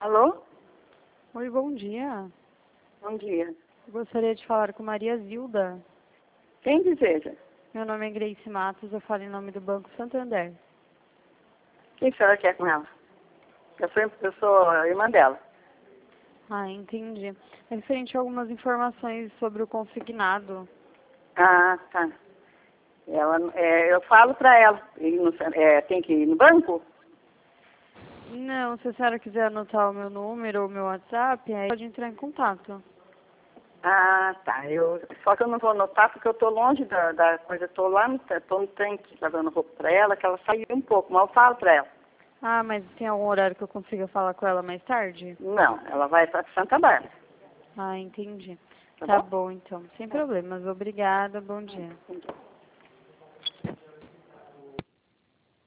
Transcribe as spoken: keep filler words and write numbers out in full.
Alô? Oi, bom dia. Bom dia. Eu gostaria de falar com Maria Zilda. Quem deseja? Meu nome é Grace Matos, eu falo em nome do Banco Santander. Quem a senhora quer com ela? Eu sou, eu sou a irmã dela. Ah, entendi. É referente a algumas informações sobre o consignado. Ah, tá. Ela, é, eu falo para ela. Ir no, é, tem que ir no banco? Não, se a senhora quiser anotar o meu número ou o meu WhatsApp, aí pode entrar em contato. Ah, tá. Eu, só que eu não vou anotar porque eu estou longe da, da coisa. Estou lá no, tô no tanque lavando roupa para ela, que ela saiu um pouco, mas eu falo para ela. Ah, mas tem algum horário que eu consiga falar com ela mais tarde? Não, ela vai para Santa Bárbara. Ah, entendi. Tá Tá bom? bom, então. Sem problemas. Obrigada, bom dia. Tá.